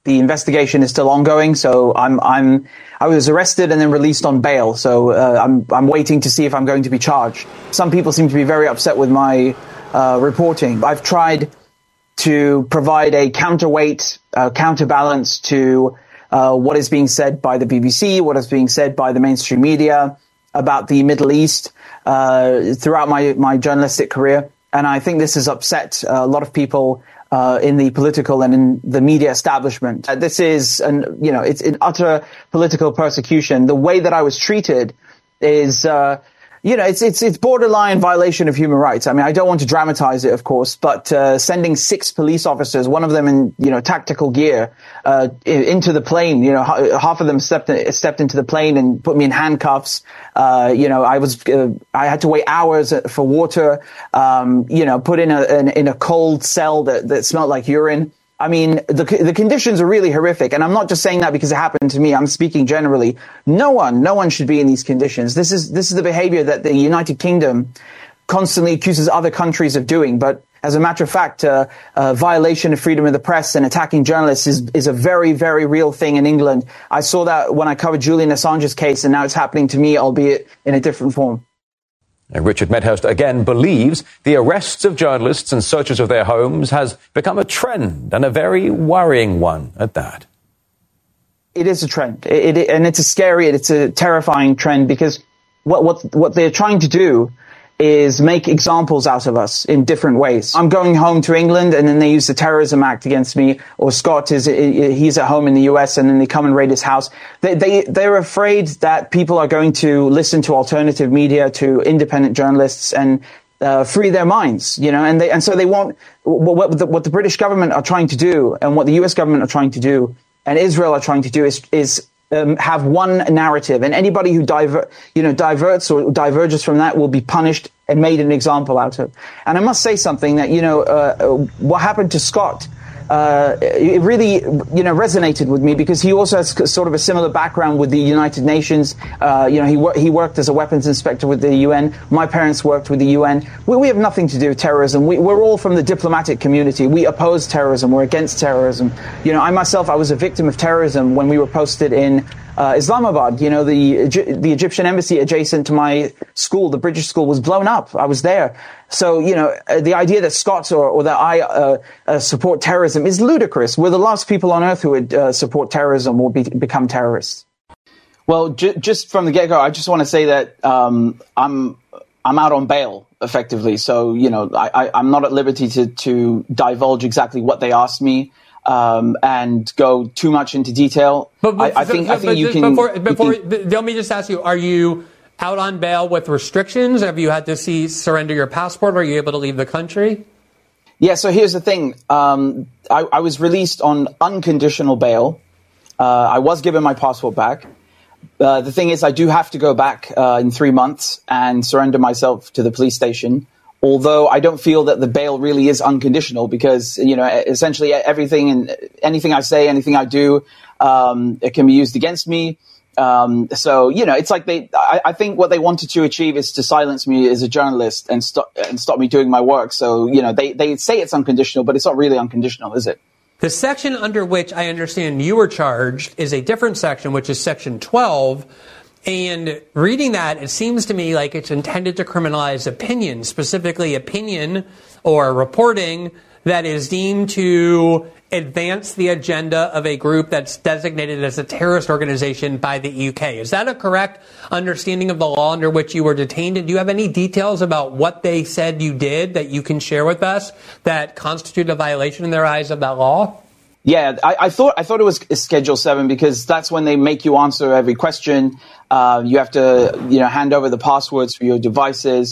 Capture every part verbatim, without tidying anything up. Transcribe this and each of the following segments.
The investigation is still ongoing, so I'm I'm I was arrested and then released on bail. So uh, I'm I'm waiting to see if I'm going to be charged. Some people seem to be very upset with my uh, reporting. I've tried to provide a counterweight, uh, counterbalance to uh, what is being said by the B B C, what is being said by the mainstream media about the Middle East uh, throughout my my journalistic career, and I think this has upset a lot of people Uh, in the political and in the media establishment. Uh, this is, an, you know, it's an utter political persecution. The way that I was treated is, uh, you know, it's, it's, it's borderline violation of human rights. I mean, I don't want to dramatize it, of course, but, uh, sending six police officers, one of them in, you know, tactical gear, uh, into the plane, you know, half of them stepped, stepped into the plane and put me in handcuffs. Uh, you know, I was, uh, I had to wait hours for water, um, you know, put in a, in, in a cold cell that, that smelled like urine. I mean, the the conditions are really horrific, and I'm not just saying that because it happened to me. I'm speaking generally. No one, no one should be in these conditions. This is this is the behavior that the United Kingdom constantly accuses other countries of doing. But as a matter of fact, uh, uh, violation of freedom of the press and attacking journalists is is a very, very real thing in England. I saw that when I covered Julian Assange's case, and now it's happening to me, albeit in a different form. And Richard Medhurst again believes the arrests of journalists and searches of their homes has become a trend, and a very worrying one at that. It is a trend, it, it, and it's a scary, it's a terrifying trend, because what what what they're trying to do is make examples out of us in different ways. I'm going home to England, and then they use the Terrorism Act against me. Or Scott is he's at home in the U S, and then they come and raid his house. They they they're afraid that people are going to listen to alternative media, to independent journalists, and uh, free their minds. You know, and they and so they want what the, what the British government are trying to do, and what the U S government are trying to do, and Israel are trying to do is is. Um, have one narrative, and anybody who diver, you know, diverts or diverges from that will be punished and made an example out of. And I must say something that, you know, uh, what happened to Scott, uh, it really, you know, resonated with me, because he also has sort of a similar background with the United Nations. Uh, you know, he, wor- he worked as a weapons inspector with the U N. My parents worked with the U N. We, we have nothing to do with terrorism. We, we're all from the diplomatic community. We oppose terrorism. We're against terrorism. You know, I myself, I was a victim of terrorism when we were posted in Uh, Islamabad. You know, the the Egyptian embassy adjacent to my school, the British school, was blown up. I was there. So, you know, uh, the idea that Scots or, or that I uh, uh, support terrorism is ludicrous. We're the last people on earth who would uh, support terrorism or be, become terrorists. Well, ju- just from the get-go, I just want to say that um, I'm I'm out on bail, effectively. So, you know, I, I, I'm not at liberty to, to divulge exactly what they asked me. Um, and go too much into detail. But, but I, I think, I think you can. Before, before you can, let me just ask you: are you out on bail with restrictions? Have you had to see surrender your passport? Or are you able to leave the country? Yeah. So here's the thing: um, I, I was released on unconditional bail. Uh, I was given my passport back. Uh, the thing is, I do have to go back uh, in three months and surrender myself to the police station. Although I don't feel that the bail really is unconditional, because, you know, essentially everything and anything I say, anything I do, um, it can be used against me. Um, so, you know, it's like they, I, I think what they wanted to achieve is to silence me as a journalist and stop, and stop me doing my work. So, you know, they, they say it's unconditional, but it's not really unconditional, is it? The section under which I understand you were charged is a different section, which is section twelve. And reading that, it seems to me like it's intended to criminalize opinion, specifically opinion or reporting that is deemed to advance the agenda of a group that's designated as a terrorist organization by the U K. Is that a correct understanding of the law under which you were detained? And do you have any details about what they said you did that you can share with us that constitute a violation in their eyes of that law? Yeah, I, I thought I thought it was Schedule seven, because that's when they make you answer every question. Uh, you have to, you know, hand over the passwords for your devices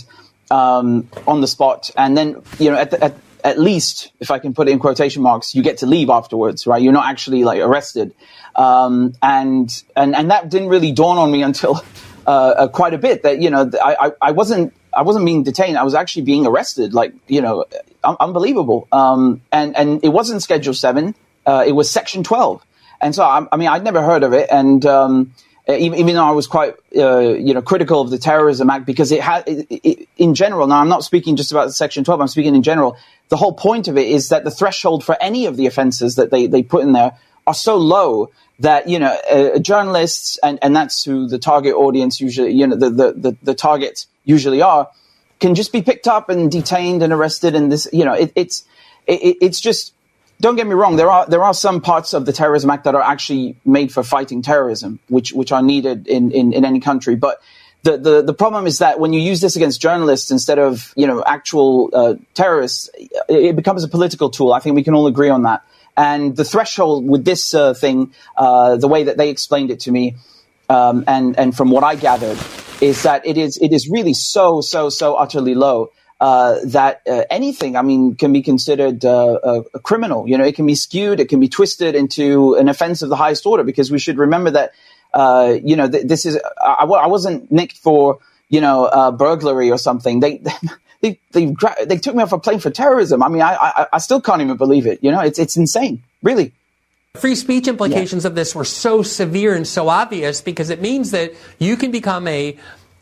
um, on the spot, and then, you know, at, the, at at least, if I can put it in quotation marks, you get to leave afterwards, right? You're not actually like arrested, um, and and and that didn't really dawn on me until uh, uh, quite a bit. That, you know, I, I I wasn't I wasn't being detained. I was actually being arrested. Like, you know, un- unbelievable. Um, and and it wasn't Schedule seven. Uh, it was Section twelve. And so, I, I mean, I'd never heard of it. And um, even, even though I was quite, uh, you know, critical of the Terrorism Act, because it had, it, it, in general, now I'm not speaking just about Section twelve, I'm speaking in general. The whole point of it is that the threshold for any of the offenses that they, they put in there are so low that, you know, uh, journalists, and, and that's who the target audience usually, you know, the, the, the, the targets usually are, can just be picked up and detained and arrested. And this, you know, it, it's, it, it's just, don't get me wrong. There are, there are some parts of the Terrorism Act that are actually made for fighting terrorism, which, which are needed in, in, in any country. But the, the, the problem is that when you use this against journalists instead of, you know, actual uh, terrorists, it, it becomes a political tool. I think we can all agree on that. And the threshold with this uh, thing, uh, the way that they explained it to me, um, and, and from what I gathered, is that it is it is really so, so, so utterly low uh, that uh, anything, I mean, can be considered uh, a, a criminal. You know, it can be skewed, it can be twisted into an offense of the highest order, because we should remember that, uh, you know, th- this is, I, I wasn't nicked for, you know, uh, burglary or something. They, They they they took me off a plane for terrorism. I mean, I I, I still can't even believe it. You know, it's it's insane, really. Free speech implications yeah. of this were so severe and so obvious, because it means that you can become a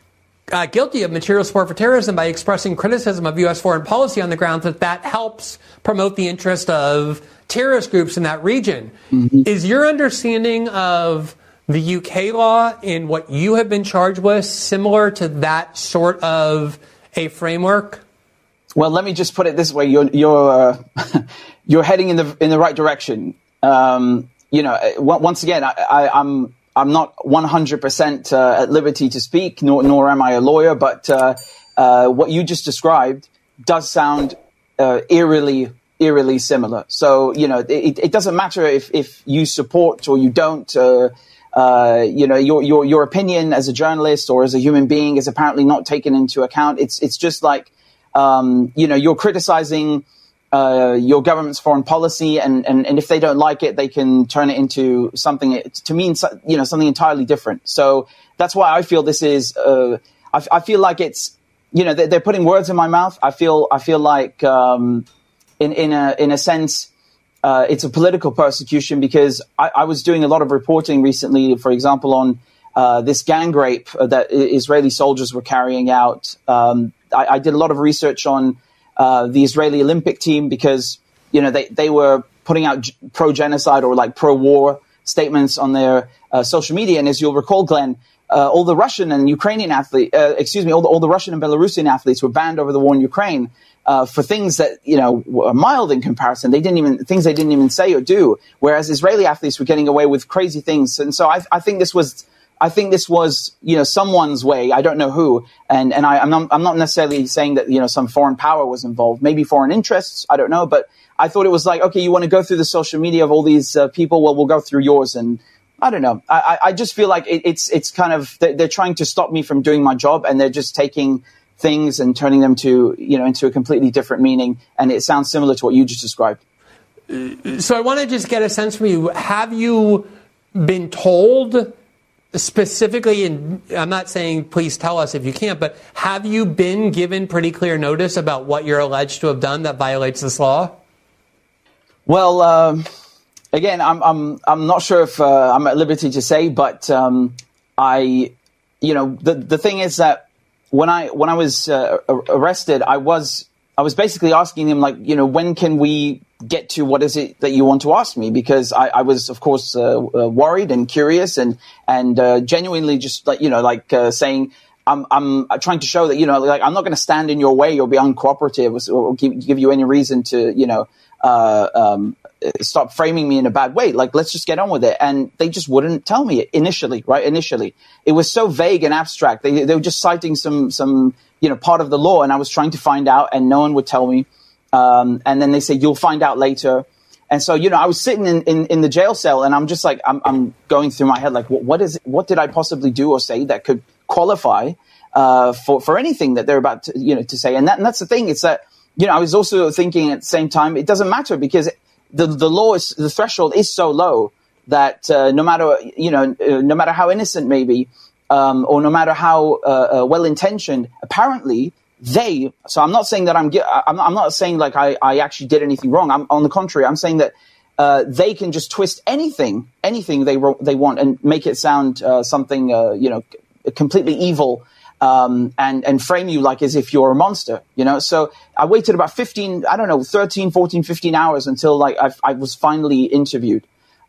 uh, guilty of material support for terrorism by expressing criticism of U S foreign policy on the grounds that that helps promote the interest of terrorist groups in that region. Mm-hmm. Is your understanding of the U K law in what you have been charged with similar to that sort of a framework? Well, let me just put it this way: you're you're uh, you're heading in the in the right direction. Um, you know, once again, I, I, I'm I'm not one hundred percent uh, at liberty to speak, nor nor am I a lawyer. But uh, uh, what you just described does sound uh, eerily eerily similar. So you know, it, it doesn't matter if if you support or you don't. Uh, Uh, you know, your, your, your opinion as a journalist or as a human being is apparently not taken into account. It's, it's just like, um, you know, you're criticizing, uh, your government's foreign policy, and, and, and if they don't like it, they can turn it into something, to mean, you know, something entirely different. So that's why I feel this is, uh, I, I feel like it's, you know, they're, they're putting words in my mouth. I feel, I feel like, um, in, in a, in a sense, Uh, it's a political persecution, because I, I was doing a lot of reporting recently, for example, on uh, this gang rape that Israeli soldiers were carrying out. Um, I, I did a lot of research on uh, the Israeli Olympic team, because, you know, they, they were putting out pro-genocide or like pro-war statements on their uh, social media. And as you'll recall, Glenn, uh, all the Russian and Ukrainian athletes, uh, excuse me, all the, all the Russian and Belarusian athletes were banned over the war in Ukraine. Uh, for things that, you know, were mild in comparison. They didn't even, things they didn't even say or do, whereas Israeli athletes were getting away with crazy things. And so I, I think this was, I think this was, you know, someone's way. I don't know who. And, and I, I'm not, I'm not necessarily saying that, you know, some foreign power was involved, maybe foreign interests. I don't know. But I thought it was like, okay, you want to go through the social media of all these uh, people? Well, we'll go through yours. And I don't know. I, I just feel like it, it's, it's kind of, they're, they're trying to stop me from doing my job, and they're just taking things and turning them to, you know, into a completely different meaning. And it sounds similar to what you just described. So I want to just get a sense from you. Have you been told specifically, and I'm not saying please tell us if you can't, but have you been given pretty clear notice about what you're alleged to have done that violates this law? Well, um, again, I'm, I'm, I'm not sure if uh, I'm at liberty to say, but um, I, you know, the, the thing is that When I when I was uh, arrested, I was I was basically asking him, like, you know, when can we get to what is it that you want to ask me? Because I, I was, of course, uh, uh, worried and curious and and uh, genuinely just like, you know, like uh, saying I'm I'm trying to show that, you know, like I'm not going to stand in your way or be uncooperative or, or give, give you any reason to, you know, uh, um, stop framing me in a bad way. Like, let's just get on with it. And they just wouldn't tell me initially, right? Initially, it was so vague and abstract. They they were just citing some some you know part of the law, and I was trying to find out, and no one would tell me. Um, and then they say you'll find out later. And so, you know, I was sitting in, in, in the jail cell, and I'm just like I'm I'm going through my head like, what, what is it, what did I possibly do or say that could qualify uh, for for anything that they're about to, you know to say? And that and that's the thing. It's that, you know, I was also thinking at the same time, it doesn't matter, because the the law is, the threshold is so low that uh, no matter, you know, uh, no matter how innocent maybe, um, or no matter how uh, uh, well-intentioned, apparently they, so I'm not saying that I'm, I'm, I'm not saying like I, I actually did anything wrong. I'm, on the contrary, I'm saying that uh, they can just twist anything, anything they they want and make it sound uh, something, uh, you know, completely evil. Um, and, and frame you like as if you're a monster, you know? So I waited about fifteen, I don't know, thirteen, fourteen, fifteen hours until like I, I was finally interviewed.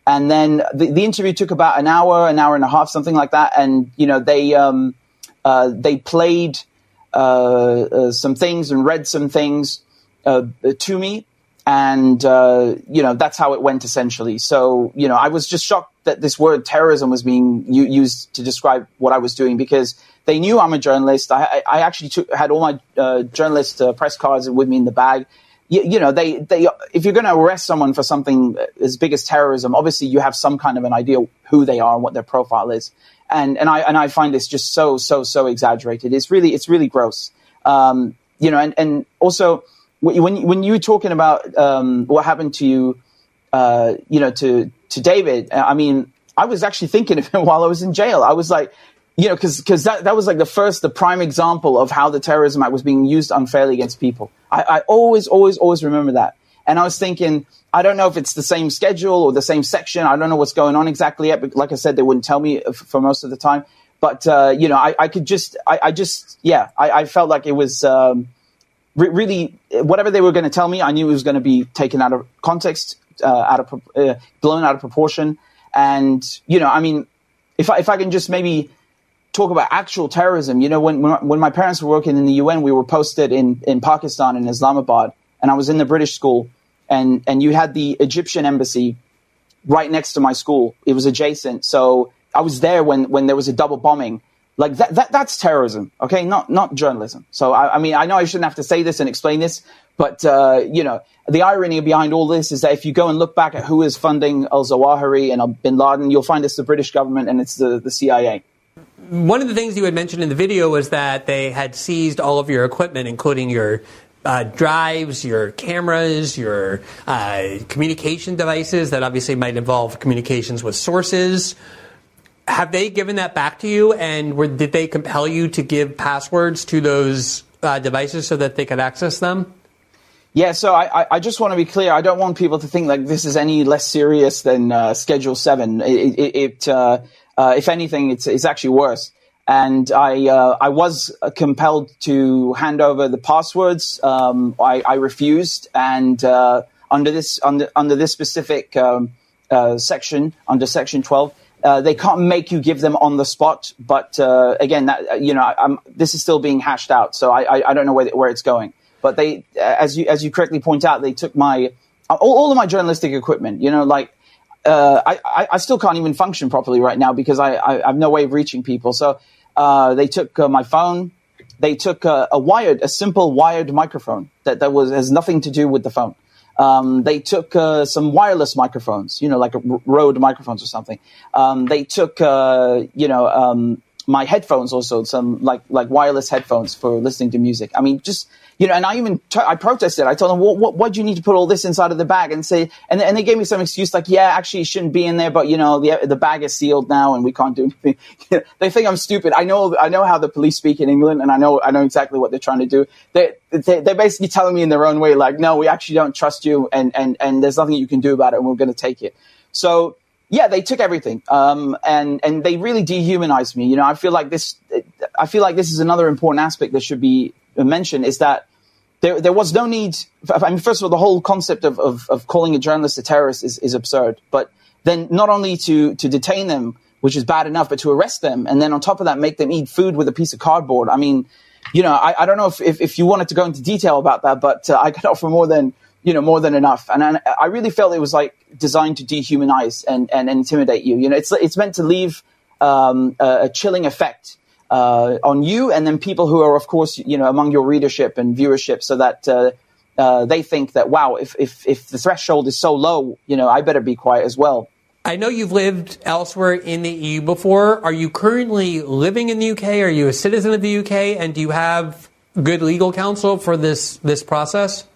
And then the, the interview took about an hour, an hour and a half, something like that. And, you know, they, um, uh, they played, uh, uh, some things and read some things, uh, to me. And, uh, you know, that's how it went essentially. So, you know, I was just shocked that this word terrorism was being u- used to describe what I was doing, because they knew I'm a journalist. I, I actually took, had all my, uh, journalist uh, press cards with me in the bag. You, you know, they, they, if you're going to arrest someone for something as big as terrorism, obviously you have some kind of an idea who they are and what their profile is. And, and I, and I find this just so, so, so exaggerated. It's really, it's really gross. Um, you know, and, and also when, when you were talking about, um, what happened to you, uh, you know, to, to David, I mean, I was actually thinking of him while I was in jail. I was like, you know, because because that, that was like the first, the prime example of how the Terrorism Act was being used unfairly against people. I, I always, always, always remember that. And I was thinking, I don't know if it's the same schedule or the same section. I don't know what's going on exactly yet. But like I said, they wouldn't tell me for most of the time. But, uh, you know, I, I could just, I, I just, yeah, I, I felt like it was um, re- really, whatever they were going to tell me, I knew it was going to be taken out of context, uh, out of, uh, blown out of proportion. And, you know, I mean, if I, if I can just maybe talk about actual terrorism, you know, when, when my parents were working in the U N, we were posted in, in Pakistan, in Islamabad, and I was in the British school, and, and you had the Egyptian embassy right next to my school. It was adjacent. So I was there when, when there was a double bombing. Like that, that that's terrorism. Okay. Not, not journalism. So I, I mean, I know I shouldn't have to say this and explain this, but, uh, you know, the irony behind all this is that if you go and look back at who is funding al-Zawahiri and bin Laden, you'll find it's the British government and it's the, the C I A. One of the things you had mentioned in the video was that they had seized all of your equipment, including your uh, drives, your cameras, your uh, communication devices that obviously might involve communications with sources. Have they given that back to you, and were, did they compel you to give passwords to those uh, devices so that they could access them? Yeah, so I, I just want to be clear. I don't want people to think like this is any less serious than uh, Schedule seven. It, it, it uh, uh, if anything, it's, it's actually worse. And I uh, I was compelled to hand over the passwords. Um, I, I refused, and uh, under this under under this specific um, uh, section, under Section twelve, uh, they can't make you give them on the spot. But uh, again, that you know, I'm, this is still being hashed out, so I I, I don't know where where it's going. But they, as you as you correctly point out, they took my all, all of my journalistic equipment. You know, like uh, I I still can't even function properly right now because I I, I have no way of reaching people. So uh, they took uh, my phone. They took uh, a wired, a simple wired microphone that that was has nothing to do with the phone. Um, they took uh, some wireless microphones, you know, like a Rode microphones or something. Um, they took uh, you know um, my headphones also, some like like wireless headphones for listening to music. I mean, just. You know, and I even t- I protested. I told them, well, what, why do you need to put all this inside of the bag? And say, and, and they gave me some excuse like, yeah, actually, it shouldn't be in there, but you know, the the bag is sealed now, and we can't do anything. You know, they think I'm stupid. I know, I know how the police speak in England, and I know, I know exactly what they're trying to do. They, they they're basically telling me in their own way, like, no, we actually don't trust you, and and and there's nothing you can do about it, and we're going to take it. So. Yeah, they took everything, um, and and they really dehumanized me. You know, I feel like this. I feel like this is another important aspect that should be mentioned is that there there was no need. I mean, first of all, the whole concept of of, of calling a journalist a terrorist is, is absurd. But then not only to to detain them, which is bad enough, but to arrest them, and then on top of that, make them eat food with a piece of cardboard. I mean, you know, I, I don't know if, if if you wanted to go into detail about that, but uh, I could offer more than. You know, more than enough. And I, I really felt it was like designed to dehumanize and, and intimidate you. You know, it's it's meant to leave um, a, a chilling effect uh, on you and then people who are, of course, you know, among your readership and viewership so that uh, uh, they think that, wow, if, if, if the threshold is so low, you know, I better be quiet as well. I know you've lived elsewhere in the E U before. Are you currently living in the U K? Are you a citizen of the U K? And do you have good legal counsel for this this process?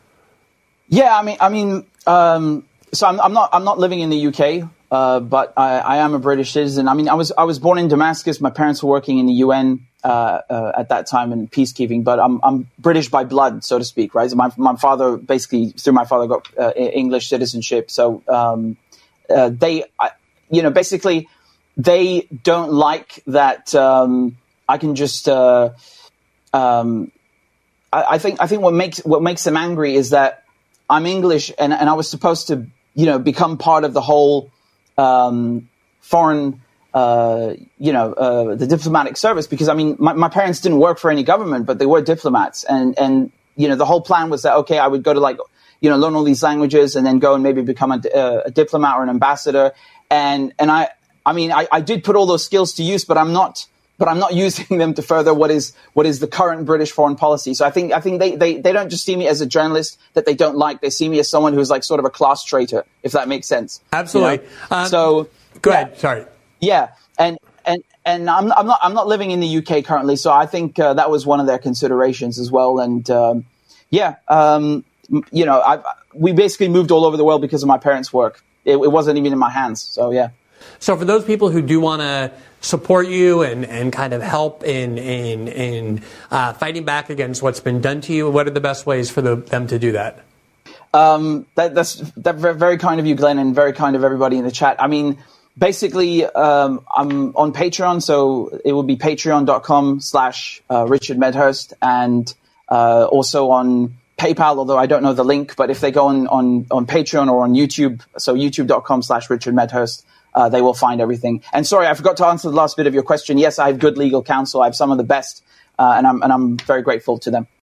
Yeah, I mean, I mean, um, so I'm, I'm not, I'm not living in the U K, uh, but I, I am a British citizen. I mean, I was, I was born in Damascus. My parents were working in the U N uh, uh, at that time in peacekeeping, but I'm, I'm British by blood, so to speak, right? So my, my father, basically, through my father, got uh, English citizenship. So um, uh, they, I, you know, basically, they don't like that. Um, I can just. Uh, um, I, I think, I think what makes what makes them angry is that. I'm English, and, and I was supposed to, you know, become part of the whole um, foreign, uh, you know, uh, the diplomatic service, because I mean, my, my parents didn't work for any government, but they were diplomats, and and you know, the whole plan was that okay, I would go to like, you know, learn all these languages and then go and maybe become a, a, a diplomat or an ambassador, and and I, I mean, I, I did put all those skills to use, but I'm not. But I'm not using them to further what is what is the current British foreign policy. So I think I think they, they, they don't just see me as a journalist that they don't like. They see me as someone who's like sort of a class traitor, if that makes sense. Absolutely. You know? um, so go yeah. ahead. Sorry. Yeah, and and and I'm I'm not I'm not living in the U K currently, so I think uh, that was one of their considerations as well. And um, yeah, um, you know, I we basically moved all over the world because of my parents' work. It, it wasn't even in my hands. So yeah. So for those people who do want to support you and, and kind of help in in, in uh, fighting back against what's been done to you, what are the best ways for the, them to do that? Um, that, that's that very kind of you, Glenn, and very kind of everybody in the chat. I mean, basically, um, I'm on Patreon, so it will be patreon.com slash Richard Medhurst, and uh, also on PayPal, although I don't know the link, but if they go on, on, on Patreon or on YouTube, so youtube.com slash Richard Medhurst, Uh, they will find everything. And sorry, I forgot to answer the last bit of your question. Yes, I have good legal counsel. I have some of the best, uh, and I'm and I'm very grateful to them.